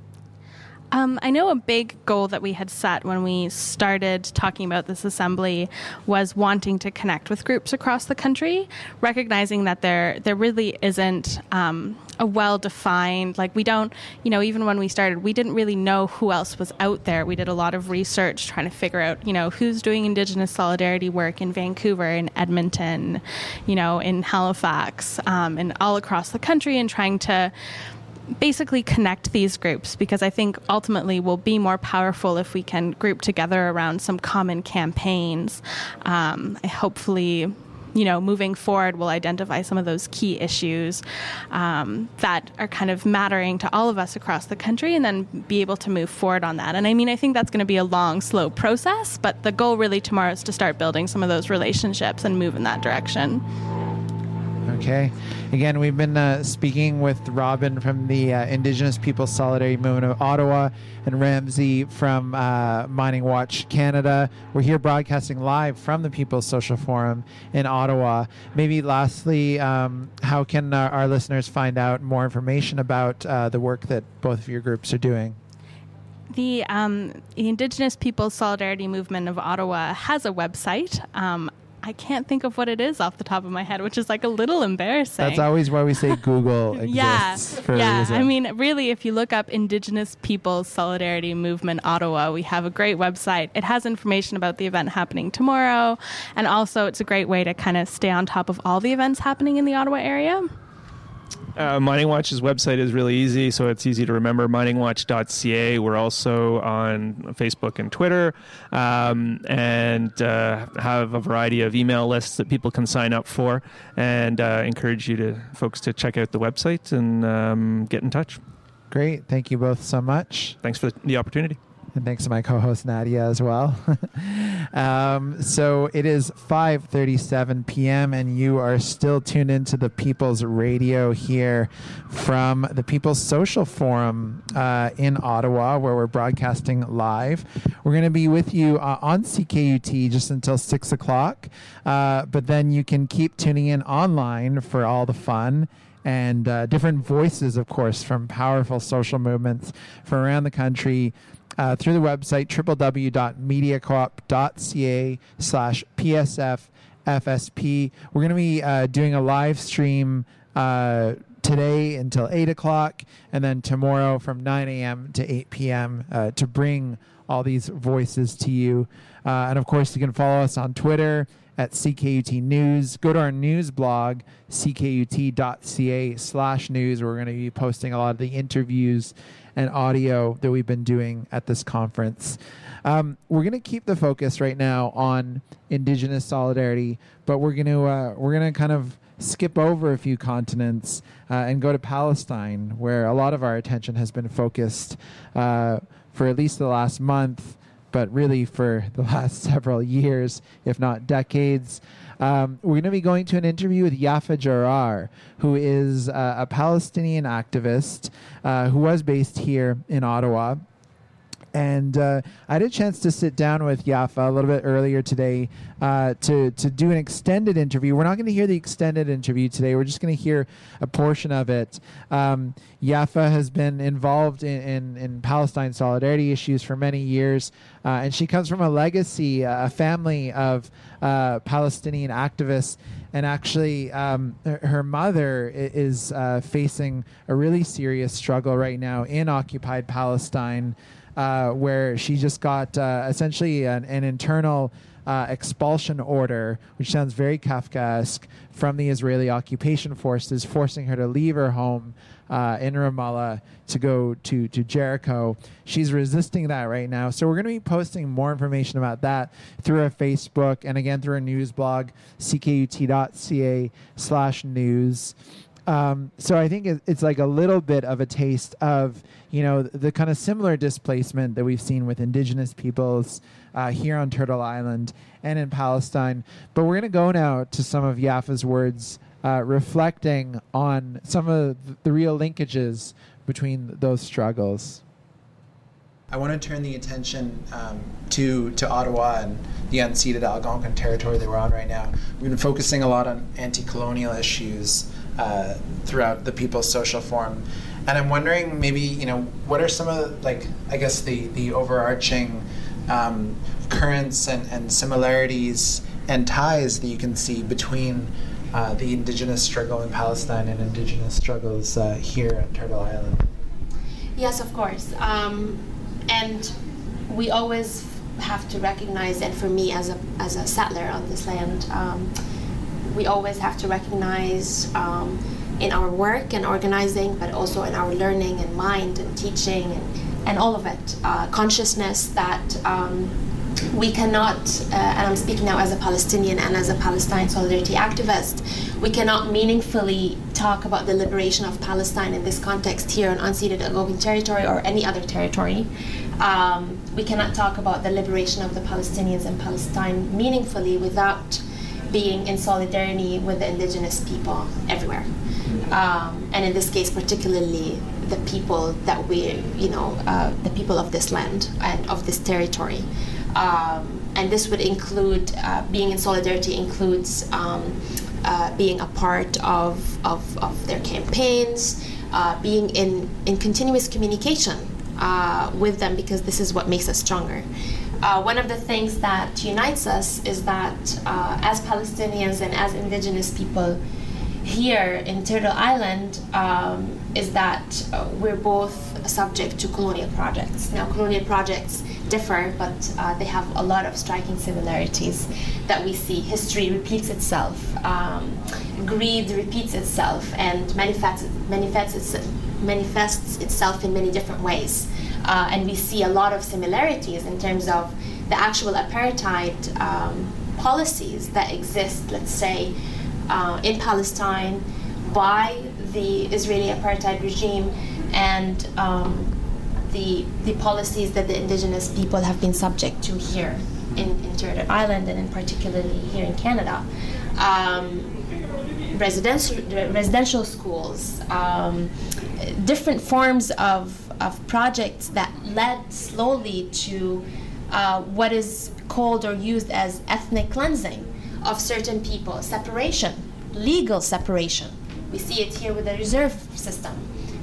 Um, I know a big goal that we had set when we started talking about this assembly was wanting to connect with groups across the country, recognizing that there there really isn't um, a well-defined, like we don't, you know, even when we started, we didn't really know who else was out there. We did a lot of research trying to figure out, you know, who's doing Indigenous solidarity work in Vancouver, in Edmonton, you know, in Halifax, um, and all across the country, and trying to basically connect these groups, because I think ultimately we'll be more powerful if we can group together around some common campaigns. Um, hopefully, you know, moving forward, we'll identify some of those key issues um, that are kind of mattering to all of us across the country, and then be able to move forward on that. And I mean, I think that's going to be a long, slow process, but the goal really tomorrow is to start building some of those relationships and move in that direction. Okay. Again, we've been uh, speaking with Robin from the uh, Indigenous Peoples Solidarity Movement of Ottawa and Ramsey from uh, Mining Watch Canada. We're here broadcasting live from the People's Social Forum in Ottawa. Maybe lastly, um, how can our, our listeners find out more information about uh, the work that both of your groups are doing? The, um, the Indigenous Peoples Solidarity Movement of Ottawa has a website. Um, I can't think of what it is off the top of my head, which is like a little embarrassing. That's always why we say Google exists. yeah, for yeah. a reason. I mean, really, if you look up Indigenous Peoples Solidarity Movement Ottawa, we have a great website. It has information about the event happening tomorrow, and also it's a great way to kind of stay on top of all the events happening in the Ottawa area. Uh, Mining Watch's website is really easy, so it's easy to remember, mining watch dot c a. We're also on Facebook and Twitter, um, and uh, have a variety of email lists that people can sign up for, and uh, encourage you to folks to check out the website and um, get in touch. Great. Thank you both so much. Thanks for the opportunity. And thanks to my co-host Nadia as well. um, so it is five thirty-seven p.m. and you are still tuned into the People's Radio here from the People's Social Forum uh, in Ottawa, where we're broadcasting live. We're going to be with you uh, on C K U T just until six o'clock, uh, but then you can keep tuning in online for all the fun and uh, different voices, of course, from powerful social movements from around the country. Uh, through the website, w w w dot media coop dot c a slash p s f f s p. We're going to be uh, doing a live stream uh, today until eight o'clock, and then tomorrow from nine a.m. to eight p.m. Uh, to bring all these voices to you. Uh, and, of course, you can follow us on Twitter at C K U T News. Go to our news blog, c k u t dot c a slash news, where we're going to be posting a lot of the interviews and audio that we've been doing at this conference. Um, we're going to keep the focus right now on Indigenous solidarity, but we're going to uh, we're going to kind of skip over a few continents uh, and go to Palestine, where a lot of our attention has been focused uh, for at least the last month, but really for the last several years, if not decades. Um, we're going to be going to an interview with Yafa Jarrar, who is uh, a Palestinian activist uh, who was based here in Ottawa. And uh, I had a chance to sit down with Yafa a little bit earlier today uh, to, to do an extended interview. We're not going to hear the extended interview today. We're just going to hear a portion of it. Um, Yafa has been involved in, in, in Palestine solidarity issues for many years, uh, and she comes from a legacy, uh, a family of uh, Palestinian activists. And actually, um, her mother is uh, facing a really serious struggle right now in occupied Palestine, Uh, where she just got uh, essentially an, an internal uh, expulsion order, which sounds very Kafkaesque, from the Israeli occupation forces, forcing her to leave her home uh, in Ramallah to go to, to Jericho. She's resisting that right now. So we're going to be posting more information about that through our Facebook and again through our news blog, c k u t dot c a slash news. Um, so I think it, it's like a little bit of a taste of, you know, the, the kind of similar displacement that we've seen with indigenous peoples uh, here on Turtle Island and in Palestine. But we're going to go now to some of Yafa's words uh, reflecting on some of the real linkages between those struggles. I want to turn the attention um, to to Ottawa and the unceded Algonquin territory that we're on right now. We've been focusing a lot on anti-colonial issues uh, throughout the People's Social Forum, and I'm wondering maybe, you know, what are some of the, like, I guess the the overarching um, currents and, and similarities and ties that you can see between uh, the Indigenous struggle in Palestine and Indigenous struggles uh, here at Turtle Island? Yes, of course. Um, And we always have to recognize, and for me as a as a settler on this land, um, we always have to recognize um, in our work and organizing, but also in our learning and mind and teaching and, and all of it, uh, consciousness that um, we cannot, uh, and I'm speaking now as a Palestinian and as a Palestine solidarity activist, we cannot meaningfully talk about the liberation of Palestine in this context here on unceded Algonquin territory or any other territory. Um, we cannot talk about the liberation of the Palestinians in Palestine meaningfully without being in solidarity with the indigenous people everywhere. Um, and in this case, particularly the people that we, you know, uh, the people of this land and of this territory. Um, and this would include, uh, being in solidarity includes um, uh, being a part of, of, of their campaigns, uh, being in, in continuous communication uh, with them, because this is what makes us stronger. Uh, one of the things that unites us is that uh, as Palestinians and as indigenous people here in Turtle Island, um, is that uh, we're both subject to colonial projects. Now, colonial projects differ, but uh, they have a lot of striking similarities that we see. History repeats itself, um, greed repeats itself, and manifests, manifests, manifests itself in many different ways. Uh, and we see a lot of similarities in terms of the actual apartheid um, policies that exist, let's say, uh, in Palestine by the Israeli apartheid regime, and um, the the policies that the indigenous people have been subject to here in, in Turtle Island, and in particularly here in Canada. Um, residential residential schools, um, different forms of of projects that led slowly to uh, what is called or used as ethnic cleansing of certain people, separation, legal separation. We see it here with the reserve system.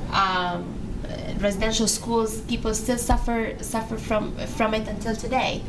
Um, residential schools, people still suffer suffer from from it until today.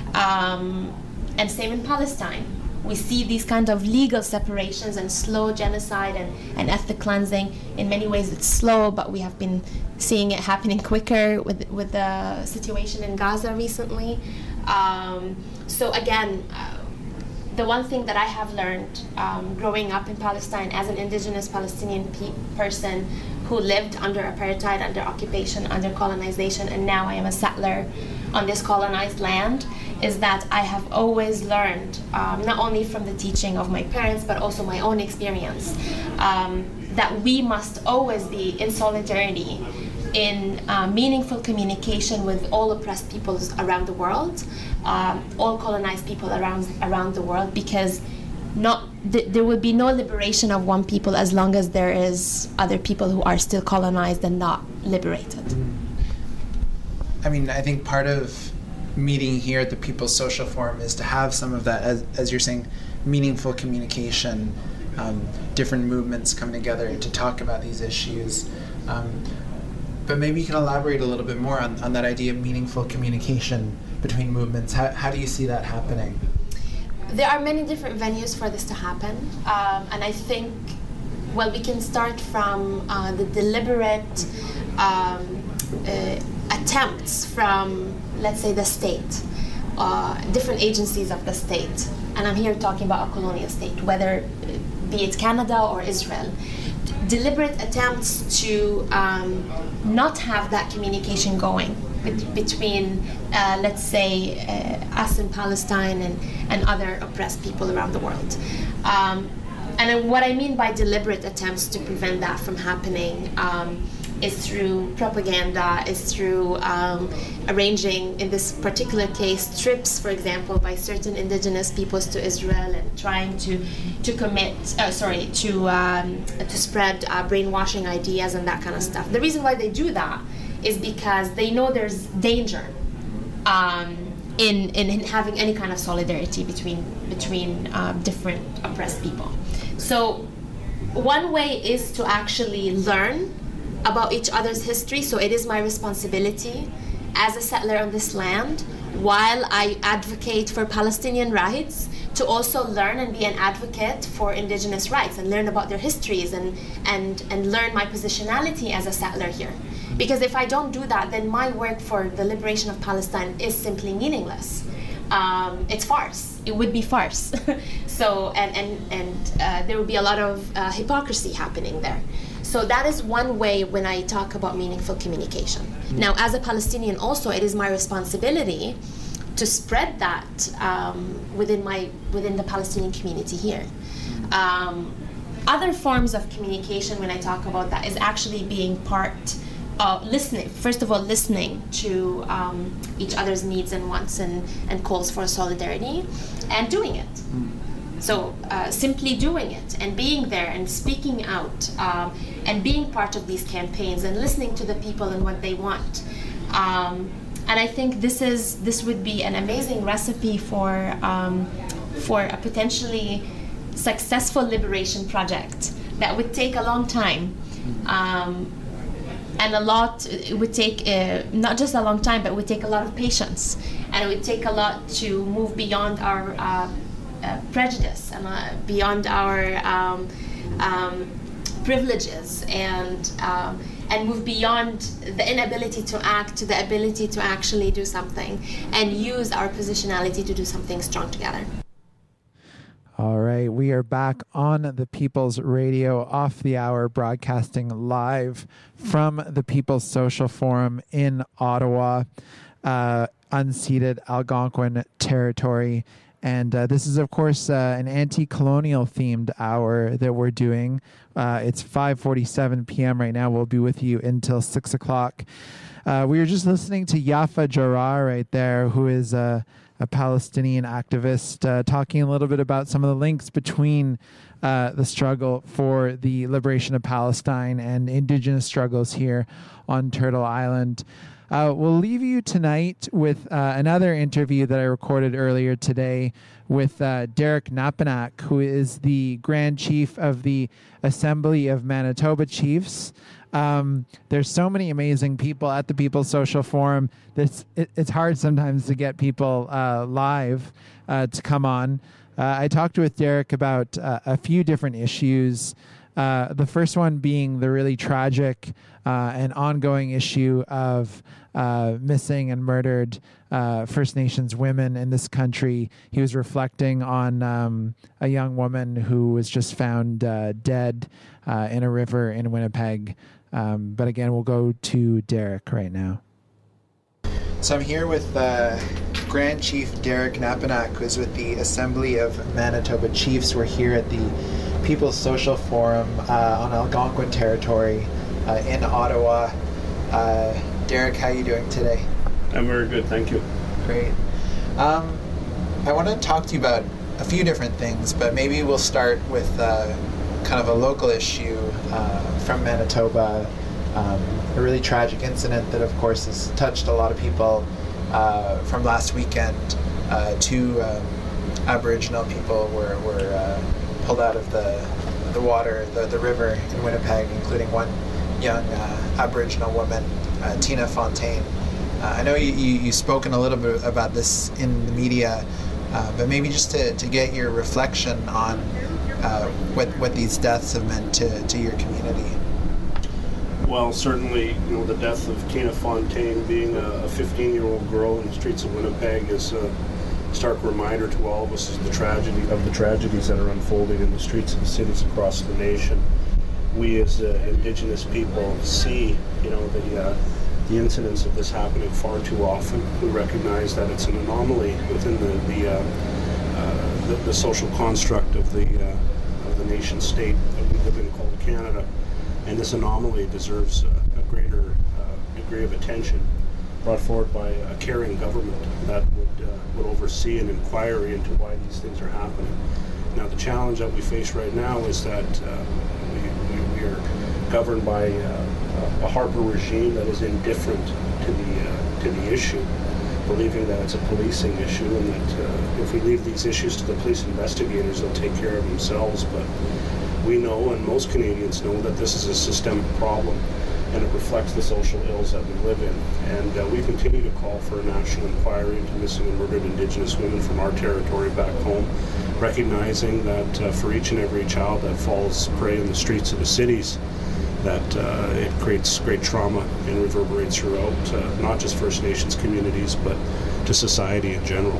Um, and same in Palestine. We see these kind of legal separations and slow genocide and, and ethnic cleansing. In many ways it's slow, but we have been seeing it happening quicker with, with the situation in Gaza recently. Um, so again, uh, the one thing that I have learned um, growing up in Palestine as an indigenous Palestinian pe- person who lived under apartheid, under occupation, under colonization, and now I am a settler on this colonized land, is that I have always learned, um, not only from the teaching of my parents, but also my own experience, um, that we must always be in solidarity, in uh, meaningful communication with all oppressed peoples around the world, um, all colonized people around around the world, because not th- there will be no liberation of one people as long as there is other people who are still colonized and not liberated. I mean, I think part of meeting here at the People's Social Forum is to have some of that, as, as you're saying, meaningful communication, um, different movements come together to talk about these issues. Um, but maybe you can elaborate a little bit more on, on that idea of meaningful communication between movements. How, how do you see that happening? There are many different venues for this to happen, um, and I think, well, we can start from uh, the deliberate um, uh, attempts from, let's say, the state, uh, different agencies of the state, and I'm here talking about a colonial state, whether be it Canada or Israel, D- deliberate attempts to um, not have that communication going bet- between, uh, let's say, uh, us in Palestine and, and other oppressed people around the world. Um, and what I mean by deliberate attempts to prevent that from happening um, is through propaganda, is through um, arranging, in this particular case, trips, for example, by certain indigenous peoples to Israel and trying to to commit, uh, sorry, to um, to spread uh, brainwashing ideas and that kind of stuff. The reason why they do that is because they know there's danger um, in, in in having any kind of solidarity between between uh, different oppressed people. So one way is to actually learn about each other's history. So it is my responsibility as a settler on this land, while I advocate for Palestinian rights, to also learn and be an advocate for indigenous rights and learn about their histories and, and, and learn my positionality as a settler here. Because if I don't do that, then my work for the liberation of Palestine is simply meaningless. Um, it's farce. It would be farce. So, and, and, and uh, there would be a lot of uh, hypocrisy happening there. So that is one way when I talk about meaningful communication. Mm. Now, as a Palestinian also, it is my responsibility to spread that um, within my within the Palestinian community here. Um, other forms of communication when I talk about that is actually being part of listening. First of all, listening to um, each other's needs and wants and, and calls for solidarity, and doing it. Mm. So uh, simply doing it and being there and speaking out um, and being part of these campaigns and listening to the people and what they want. Um, and I think this is this would be an amazing recipe for um, for a potentially successful liberation project that would take a long time. Um, and a lot, it would take uh, not just a long time, but it would take a lot of patience, and it would take a lot to move beyond our uh, Uh, prejudice and uh, beyond our um, um, privileges, and um, and move beyond the inability to act to the ability to actually do something and use our positionality to do something strong together. All right, we are back on the People's Radio Off the Hour, broadcasting live from the People's Social Forum in Ottawa, uh, unceded Algonquin territory. And uh, this is, of course, uh, an anti-colonial themed hour that we're doing. Uh, it's five forty-seven p.m. right now. We'll be with you until six o'clock. Uh, we were just listening to Yafa Jarrah right there, who is a, a Palestinian activist, uh, talking a little bit about some of the links between uh, the struggle for the liberation of Palestine and indigenous struggles here on Turtle Island. Uh, we'll leave you tonight with uh, another interview that I recorded earlier today with uh, Derek Knapenack, who is the Grand Chief of the Assembly of Manitoba Chiefs. Um, there's so many amazing people at the People's Social Forum. This, it, it's hard sometimes to get people uh, live uh, to come on. Uh, I talked with Derek about uh, a few different issues. Uh, the first one being the really tragic uh, and ongoing issue of uh, missing and murdered uh, First Nations women in this country. He was reflecting on um, a young woman who was just found uh, dead uh, in a river in Winnipeg. Um, but again, we'll go to Derek right now. So I'm here with uh, Grand Chief Derek Knapenack, who's with the Assembly of Manitoba Chiefs. We're here at the People's Social Forum uh, on Algonquin territory uh, in Ottawa. Uh, Derek, how are you doing today? I'm very good, thank you. Great. Um, I want to talk to you about a few different things, but maybe we'll start with uh, kind of a local issue uh, from Manitoba, um, a really tragic incident that, of course, has touched a lot of people uh, from last weekend. Uh, two um, Aboriginal people were, were uh, pulled out of the the water, the, the river in Winnipeg, including one young uh, Aboriginal woman, uh, Tina Fontaine. Uh, I know you, you, you've spoken a little bit about this in the media, uh, but maybe just to, to get your reflection on uh, what what these deaths have meant to, to your community. Well, certainly, you know, the death of Tina Fontaine, being a fifteen-year-old girl in the streets of Winnipeg, is a stark reminder to all of us of the tragedy of the tragedies that are unfolding in the streets of cities across the nation. We, as uh, Indigenous people, see, you know, the uh, the incidents of this happening far too often. We recognize that it's an anomaly within the the uh, uh, the, the social construct of the uh, of the nation state that we live in called Canada. And this anomaly deserves uh, a greater uh, degree of attention brought forward by a caring government that would, uh, would oversee an inquiry into why these things are happening. Now, the challenge that we face right now is that uh, we, we, we are governed by uh, a Harper regime that is indifferent to the, uh, to the issue, believing that it's a policing issue and that uh, if we leave these issues to the police investigators, they'll take care of themselves. But we know, and most Canadians know, that this is a systemic problem and it reflects the social ills that we live in. And uh, we continue to call for a national inquiry into missing and murdered Indigenous women from our territory back home, recognizing that uh, for each and every child that falls prey in the streets of the cities, that uh, it creates great trauma and reverberates throughout uh, not just First Nations communities, but to society in general.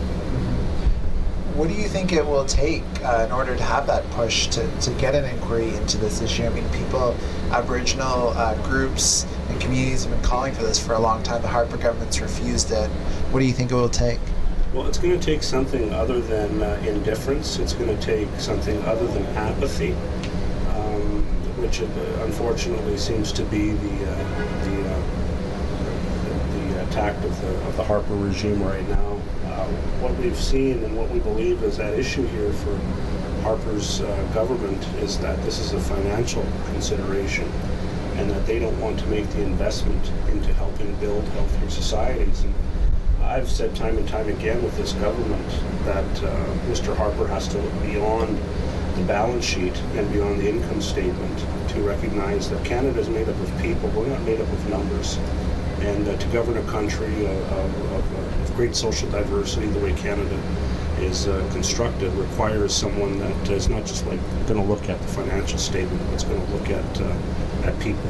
What do you think it will take uh, in order to have that push to, to get an inquiry into this issue? I mean, people, Aboriginal uh, groups and communities have been calling for this for a long time. The Harper government's refused it. What do you think it will take? Well, it's going to take something other than uh, indifference. It's going to take something other than apathy, um, which uh, unfortunately seems to be the uh, the, uh, the attack of the, of the Harper regime right now. Uh, what we've seen and what we believe is at issue here for Harper's uh, government is that this is a financial consideration and that they don't want to make the investment into helping build healthier societies. And I've said time and time again with this government that uh, Mister Harper has to look beyond the balance sheet and beyond the income statement to recognize that Canada is made up of people. We're not made up of numbers. And uh, to govern a country uh, of, of, of great social diversity the way Canada is uh, constructed requires someone that is not just like going to look at the financial statement, but it's going to look at uh, at people.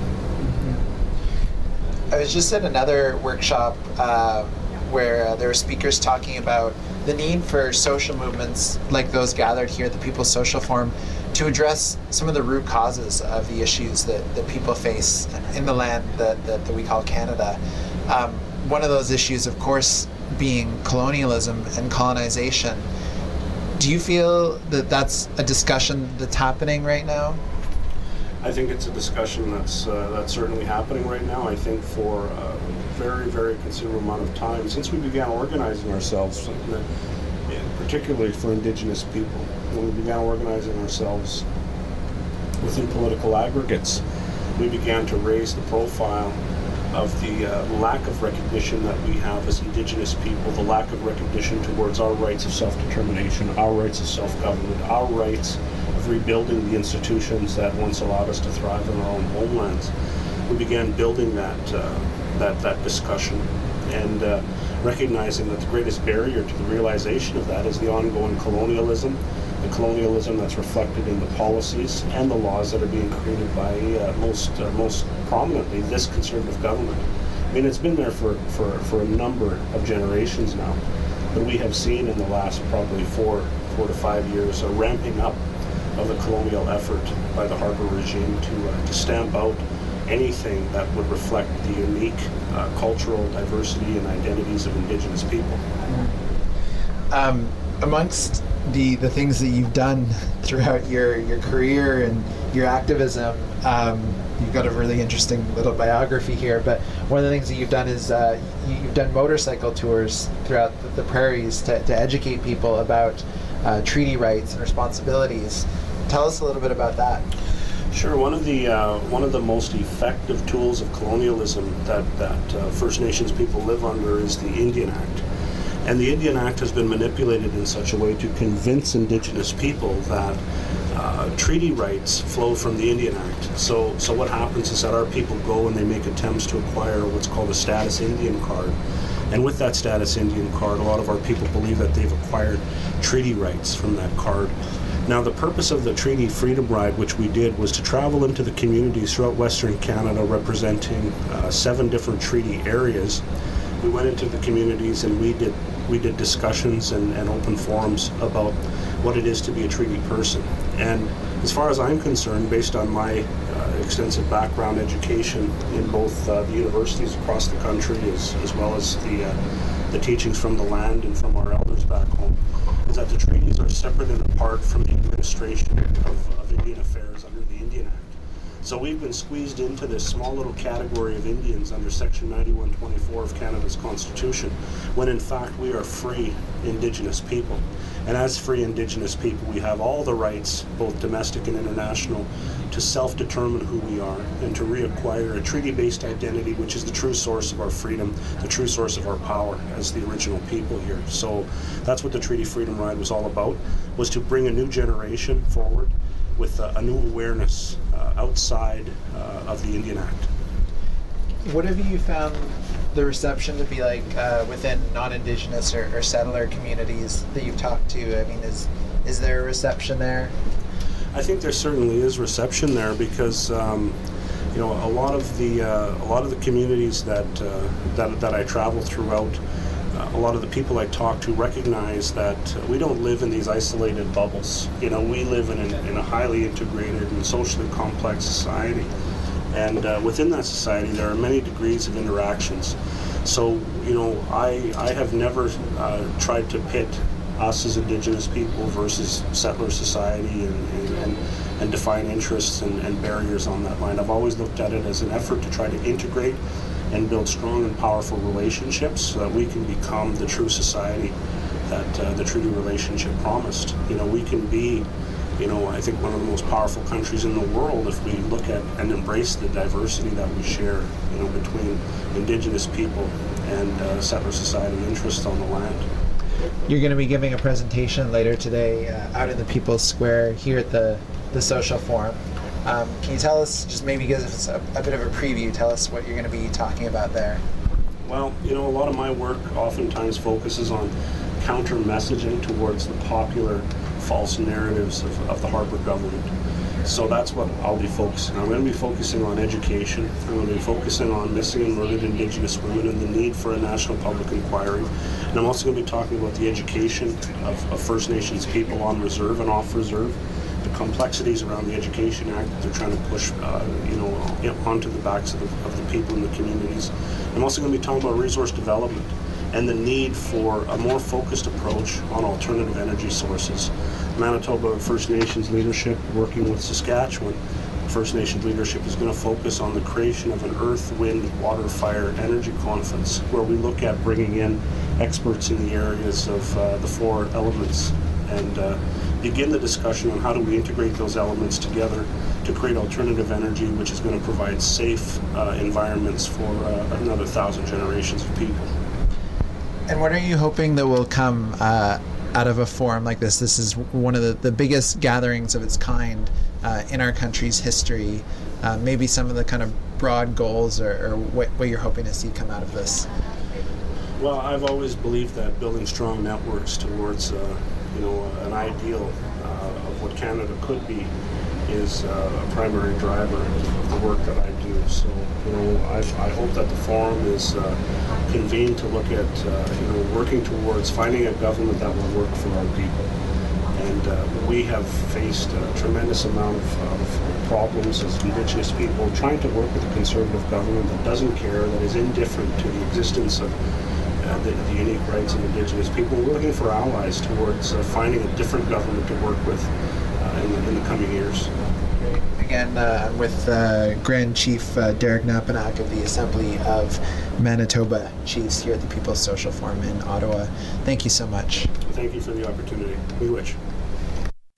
I was just at another workshop uh, where uh, there were speakers talking about the need for social movements like those gathered here at the People's Social Forum to address some of the root causes of the issues that, that people face in the land that, that, that we call Canada. Um, one of those issues, of course, being colonialism and colonization. Do you feel that that's a discussion that's happening right now? I think it's a discussion that's uh, that's certainly happening right now. I think for a very, very considerable amount of time since we began organizing ourselves, particularly for Indigenous people, when we began organizing ourselves within political aggregates, we began to raise the profile of the uh, lack of recognition that we have as Indigenous people, the lack of recognition towards our rights of self-determination, our rights of self-government, our rights of rebuilding the institutions that once allowed us to thrive in our own homelands. We began building that uh, that that discussion and uh, recognizing that the greatest barrier to the realization of that is the ongoing colonialism, the colonialism that's reflected in the policies and the laws that are being created by uh, most uh, most prominently this Conservative government. I mean, it's been there for, for, for a number of generations now, but we have seen in the last probably four four to five years a ramping up of the colonial effort by the Harper regime to uh, to stamp out anything that would reflect the unique uh, cultural diversity and identities of Indigenous people. Um, amongst the, the things that you've done throughout your, your career and your activism, um, you've got a really interesting little biography here, but one of the things that you've done is uh, you, you've done motorcycle tours throughout the, the prairies to, to educate people about uh, treaty rights and responsibilities. Tell us a little bit about that. Sure. One of the uh, one of the most effective tools of colonialism that that uh, First Nations people live under is the Indian Act, and the Indian Act has been manipulated in such a way to convince Indigenous people that uh, treaty rights flow from the Indian Act. So, so what happens is that our people go and they make attempts to acquire what's called a status Indian card, and with that status Indian card, a lot of our people believe that they've acquired treaty rights from that card. Now, the purpose of the Treaty Freedom Ride, which we did, was to travel into the communities throughout Western Canada representing uh, seven different treaty areas. We went into the communities and we did we did discussions and, and open forums about what it is to be a treaty person. And as far as I'm concerned, based on my uh, uh, extensive background education in both uh, the universities across the country, as, as well as the uh, the teachings from the land and from our elders back home, is that the treaties are separate and apart from the administration of, of Indian affairs under the Indian Act. So we've been squeezed into this small little category of Indians under Section ninety-one twenty-four of Canada's Constitution, when in fact we are free Indigenous people. And as free Indigenous people, we have all the rights, both domestic and international, to self-determine who we are and to reacquire a treaty-based identity, which is the true source of our freedom, the true source of our power as the original people here. So that's what the Treaty Freedom Ride was all about, was to bring a new generation forward with a, a new awareness uh, outside uh, of the Indian Act. What have you found the reception to be like uh, within non-Indigenous or, or settler communities that you've talked to? I mean, is is there a reception there? I think there certainly is reception there because um, you know a lot of the uh, a lot of the communities that uh, that that I travel throughout, uh, a lot of the people I talk to recognize that we don't live in these isolated bubbles. You know, we live in, an, in a highly integrated and socially complex society. And uh, within that society, there are many degrees of interactions. So, you know, I, I have never uh, tried to pit us as Indigenous people versus settler society and, and, and, and define interests and, and barriers on that line. I've always looked at it as an effort to try to integrate and build strong and powerful relationships so that we can become the true society that uh, the treaty relationship promised. You know, we can be You know, I think one of the most powerful countries in the world if we look at and embrace the diversity that we share, you know, between Indigenous people and uh, settler society interests on the land. You're going to be giving a presentation later today uh, out in the People's Square here at the, the Social Forum. Um, can you tell us, just maybe give us a, a bit of a preview, tell us what you're going to be talking about there? Well, you know, a lot of my work oftentimes focuses on counter-messaging towards the popular false narratives of, of the Harper government. So that's what I'll be focusing on. I'm going to be focusing on education. I'm going to be focusing on missing and murdered Indigenous women and the need for a national public inquiry. And I'm also going to be talking about the education of, of First Nations people on reserve and off reserve, the complexities around the Education Act that they're trying to push, uh, you know, onto the backs of the, of the people in the communities. I'm also going to be talking about resource development and the need for a more focused approach on alternative energy sources. Manitoba First Nations leadership, working with Saskatchewan First Nations leadership, is going to focus on the creation of an earth, wind, water, fire energy conference where we look at bringing in experts in the areas of uh, the four elements and uh, begin the discussion on how do we integrate those elements together to create alternative energy which is going to provide safe uh, environments for uh, another thousand generations of people. And what are you hoping that will come uh, out of a forum like this? This is one of the, the biggest gatherings of its kind uh, in our country's history. Uh, maybe some of the kind of broad goals or, or what, what you're hoping to see come out of this. Well, I've always believed that building strong networks towards uh, you know, an ideal uh, of what Canada could be is uh, a primary driver of the work that I do. So, you know, I've, I hope that the forum is uh, convened to look at, uh, you know, working towards finding a government that will work for our people. And uh, we have faced a tremendous amount of, of problems as Indigenous people trying to work with a conservative government that doesn't care, that is indifferent to the existence of uh, the, the unique rights of Indigenous people. We're looking for allies towards uh, finding a different government to work with uh, in, the, in the coming years. Great. Again, uh, I'm with uh, Grand Chief uh, Derek Napanak of the Assembly of Manitoba Chiefs here at the People's Social Forum in Ottawa. Thank you so much. Thank you for the opportunity. We wish.